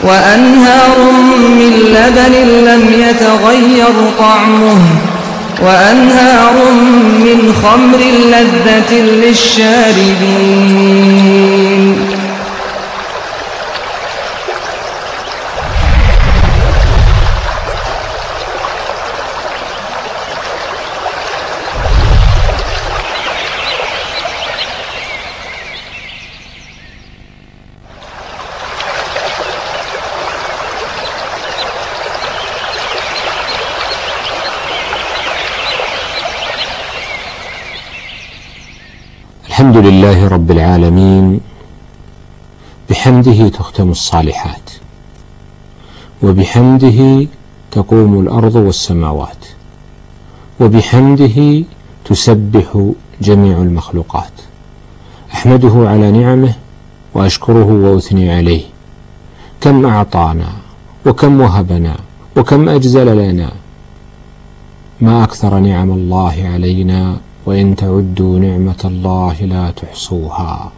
وأنهار من لبن لم يتغير طعمه وأنهار من خمر لذة للشاربين. الحمد لله رب العالمين، بحمده تختم الصالحات، وبحمده تقوم الأرض والسماوات، وبحمده تسبح جميع المخلوقات. أحمده على نعمه وأشكره وأثني عليه. كم أعطانا وكم وهبنا وكم أجزل لنا، ما أكثر نعم الله علينا، وإن تعدوا نعمة الله لا تحصوها.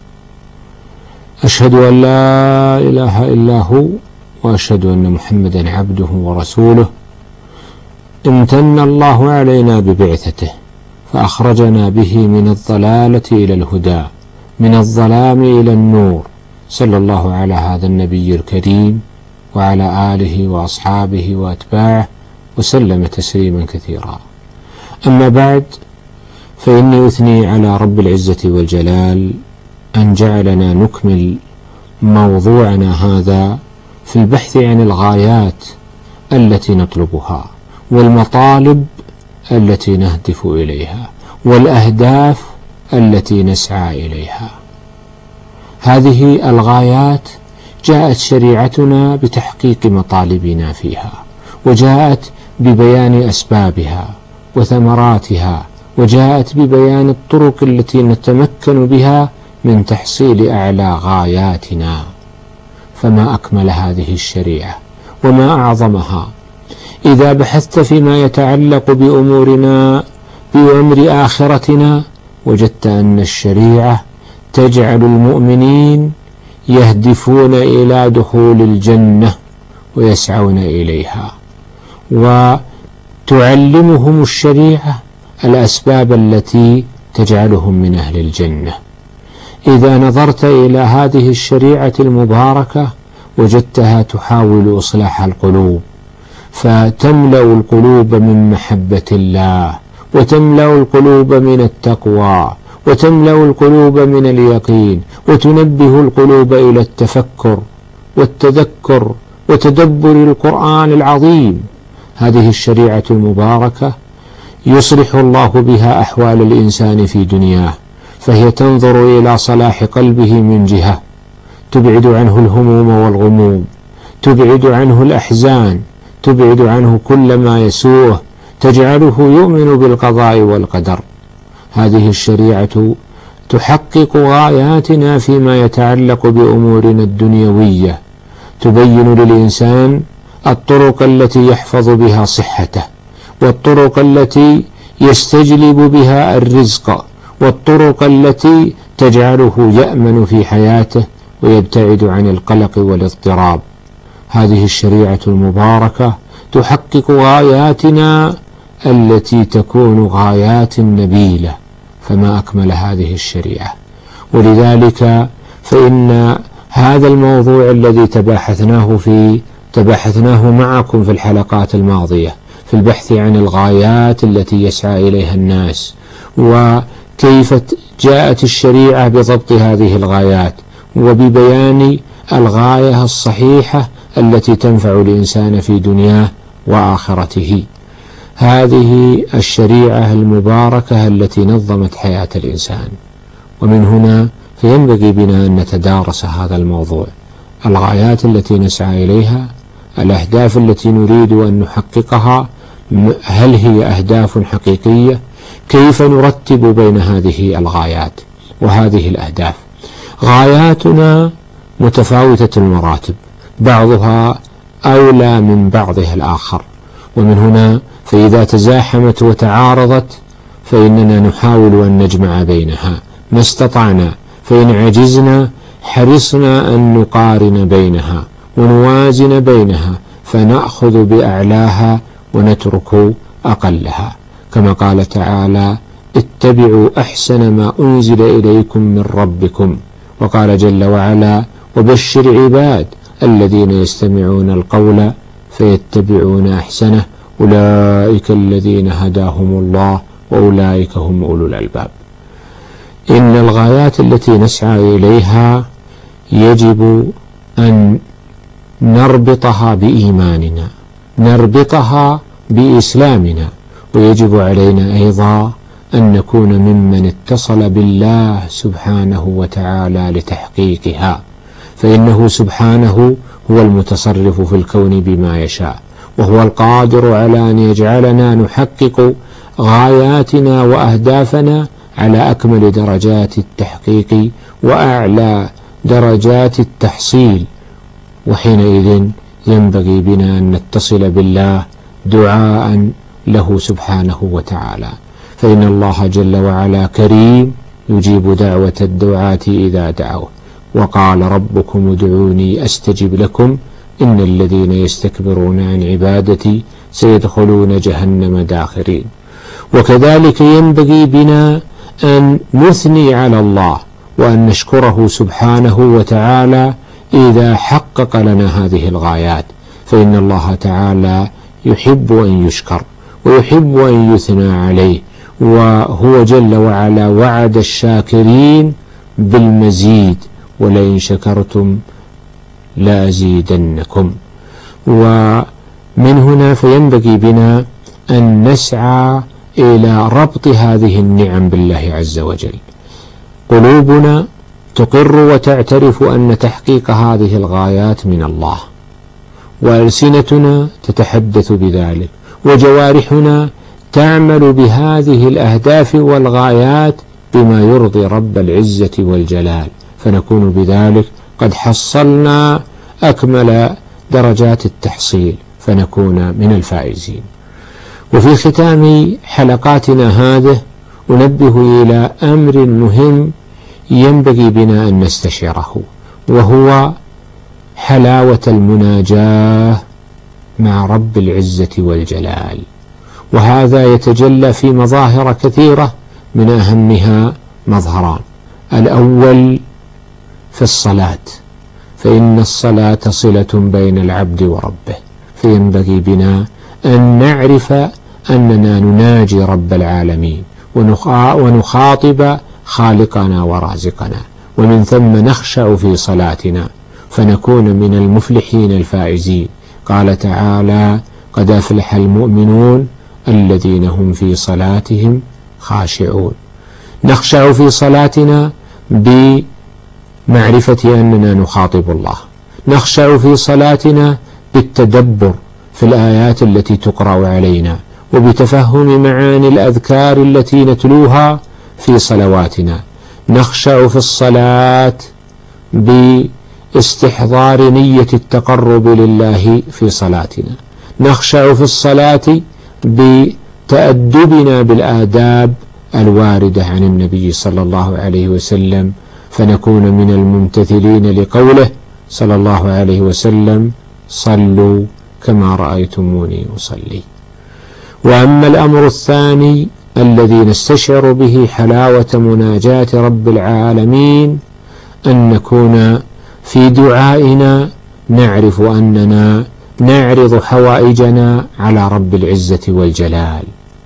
أشهد أن لا إله إلا هو، وأشهد أن محمدا عبده ورسوله. امتن الله علينا ببعثته، فأخرجنا به من الضلالة إلى الهدى، من الظلام إلى النور. صلى الله على هذا النبي الكريم وعلى آله وأصحابه وأتباعه وسلم تسليما كثيرا. أما بعد، فإني أثني على رب العزة والجلال أن جعلنا نكمل موضوعنا هذا في البحث عن الغايات التي نطلبها، والمطالب التي نهدف إليها، والأهداف التي نسعى إليها. هذه الغايات جاءت شريعتنا بتحقيق مطالبنا فيها، وجاءت ببيان أسبابها وثمراتها، وجاءت ببيان الطرق التي نتمكن بها من تحصيل أعلى غاياتنا. فما أكمل هذه الشريعة وما أعظمها. إذا بحثت فيما يتعلق بأمورنا بأمر آخرتنا، وجدت أن الشريعة تجعل المؤمنين يهدفون إلى دخول الجنة ويسعون إليها، وتعلمهم الشريعة الأسباب التي تجعلهم من أهل الجنة. إذا نظرت إلى هذه الشريعة المباركة، وجدتها تحاول إصلاح القلوب، فتملأ القلوب من محبة الله، وتملأ القلوب من التقوى، وتملأ القلوب من اليقين، وتنبه القلوب إلى التفكر والتذكر وتدبر القرآن العظيم. هذه الشريعة المباركة يصلح الله بها أحوال الإنسان في دنياه، فهي تنظر إلى صلاح قلبه من جهة، تبعد عنه الهموم والغموم، تبعد عنه الأحزان، تبعد عنه كل ما يسوءه، تجعله يؤمن بالقضاء والقدر. هذه الشريعة تحقق غاياتنا فيما يتعلق بأمورنا الدنيوية، تبين للإنسان الطرق التي يحفظ بها صحته، والطرق التي يستجلب بها الرزق، والطرق التي تجعله يأمن في حياته ويبتعد عن القلق والاضطراب. هذه الشريعة المباركة تحقق غاياتنا التي تكون غايات نبيلة. فما أكمل هذه الشريعة. ولذلك فإن هذا الموضوع الذي تباحثناه معكم في الحلقات الماضية في البحث عن الغايات التي يسعى إليها الناس، وكيف جاءت الشريعة بضبط هذه الغايات وببيان الغاية الصحيحة التي تنفع الإنسان في دنياه وآخرته. هذه الشريعة المباركة التي نظمت حياة الإنسان. ومن هنا فينبغي بنا أن نتدارس هذا الموضوع، الغايات التي نسعى إليها، الأهداف التي نريد أن نحققها، هل هي أهداف حقيقية؟ كيف نرتب بين هذه الغايات وهذه الأهداف؟ غاياتنا متفاوتة المراتب، بعضها أولى من بعضها الآخر، ومن هنا فإذا تزاحمت وتعارضت فإننا نحاول أن نجمع بينها ما استطعنا، فإن عجزنا حرصنا أن نقارن بينها، ونوازن بينها فنأخذ بأعلاها ونترك أقلها، كما قال تعالى: اتبعوا أحسن ما أنزل إليكم من ربكم. وقال جل وعلا: وبشر عباد الذين يستمعون القول فيتبعون أحسنه أولئك الذين هداهم الله وأولئك هم أولو الألباب. إن الغايات التي نسعى إليها يجب أن نربطها بإيماننا، نربطها بإسلامنا، ويجب علينا أيضا أن نكون ممن اتصل بالله سبحانه وتعالى لتحقيقها، فإنه سبحانه هو المتصرف في الكون بما يشاء، وهو القادر على أن يجعلنا نحقق غاياتنا وأهدافنا على أكمل درجات التحقيق وأعلى درجات التحصيل. وحينئذ ينبغي بنا أن نتصل بالله دعاء له سبحانه وتعالى، فإن الله جل وعلا كريم يجيب دعوة الدعاة إذا دعوه، وقال: ربكم ادعوني أستجب لكم إن الذين يستكبرون عن عبادتي سيدخلون جهنم داخرين. وكذلك ينبغي بنا أن نثني على الله وأن نشكره سبحانه وتعالى إذا حقق لنا هذه الغايات، فإن الله تعالى يحب أن يشكر ويحب أن يثنى عليه، وهو جل وعلا وعد الشاكرين بالمزيد: ولئن شكرتم لأزيدنكم. ومن هنا فينبغي بنا أن نسعى إلى ربط هذه النعم بالله عز وجل. قلوبنا تقر وتعترف أن تحقيق هذه الغايات من الله، وألسنتنا تتحدث بذلك، وجوارحنا تعمل بهذه الأهداف والغايات بما يرضي رب العزة والجلال، فنكون بذلك قد حصلنا أكمل درجات التحصيل، فنكون من الفائزين. وفي ختام حلقاتنا هذه أنبه إلى أمر مهم ينبغي بنا أن نستشعره، وهو حلاوة المناجاة مع رب العزة والجلال. وهذا يتجلى في مظاهر كثيرة، من أهمها مظهران: الأول في الصلاة، فإن الصلاة صلة بين العبد وربه، فينبغي بنا أن نعرف أننا نناجي رب العالمين ونخاطب خالقنا ورازقنا، ومن ثم نخشع في صلاتنا فنكون من المفلحين الفائزين. قال تعالى: قد أفلح المؤمنون الذين هم في صلاتهم خاشعون. نخشع في صلاتنا بمعرفة أننا نخاطب الله، نخشع في صلاتنا بالتدبر في الآيات التي تقرأ علينا، وبتفهم معاني الأذكار التي نتلوها في صلواتنا. نخشع في الصلاة باستحضار نية التقرب لله في صلاتنا، نخشع في الصلاة بتأدبنا بالآداب الواردة عن النبي صلى الله عليه وسلم، فنكون من الممتثلين لقوله صلى الله عليه وسلم: صلوا كما رأيتموني أصلي. وأما الأمر الثاني الذي نستشعر به حلاوة مناجاة رب العالمين، أن نكون في دعائنا نعرف أننا نعرض حوائجنا على رب العزة والجلال.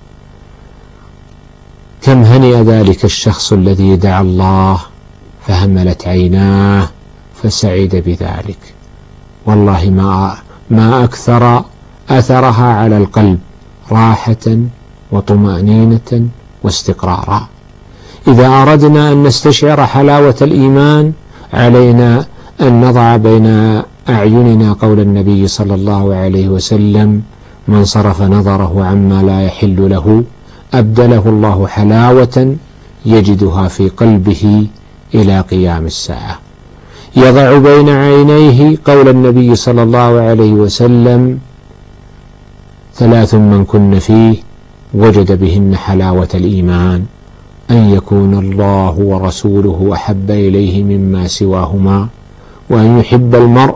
كم هنئ ذلك الشخص الذي دعا الله فهملت عيناه فسعد بذلك، والله ما أكثر أثرها على القلب راحة وطمأنينة واستقرارا. إذا أردنا أن نستشعر حلاوة الإيمان علينا أن نضع بين أعيننا قول النبي صلى الله عليه وسلم: من صرف نظره عما لا يحل له أبدله الله حلاوة يجدها في قلبه إلى قيام الساعة. يضع بين عينيه قول النبي صلى الله عليه وسلم: ثلاث من كن فيه وجد بهن حلاوة الإيمان: أن يكون الله ورسوله أحب إليه مما سواهما، وأن يحب المرء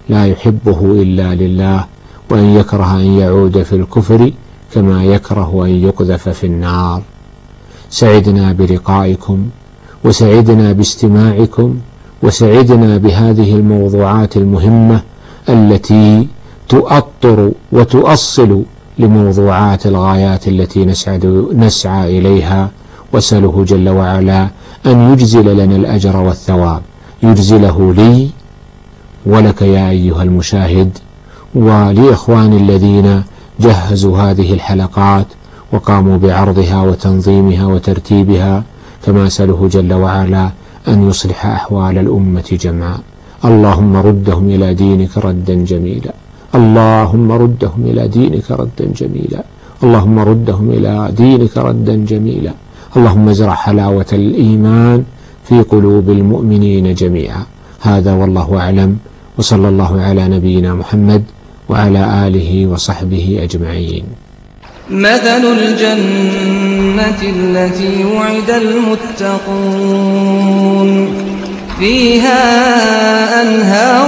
لا يحبه إلا لله، وأن يكره أن يعود في الكفر كما يكره أن يقذف في النار. سعدنا بلقائكم، وسعدنا باستماعكم، وسعدنا بهذه الموضوعات المهمة التي تؤطر وتؤصل لموضوعات الغايات التي نسعى إليها. وأسأله جل وعلا أن يجزل لنا الأجر والثواب، يجزله لي ولك يا أيها المشاهد، ولإخواني الذين جهزوا هذه الحلقات وقاموا بعرضها وتنظيمها وترتيبها، كما أسأله جل وعلا أن يصلح أحوال الأمة جمعاء. اللهم ردهم إلى دينك ردا جميلا، اللهم ردهم إلى دينك ردا جميلا، اللهم ردهم إلى دينك ردا جميلا. اللهم ازرع حلاوة الإيمان في قلوب المؤمنين جميعا. هذا والله أعلم، وصلى الله على نبينا محمد وعلى آله وصحبه أجمعين. مثل الجنة التي وعد المتقون فيها أنهار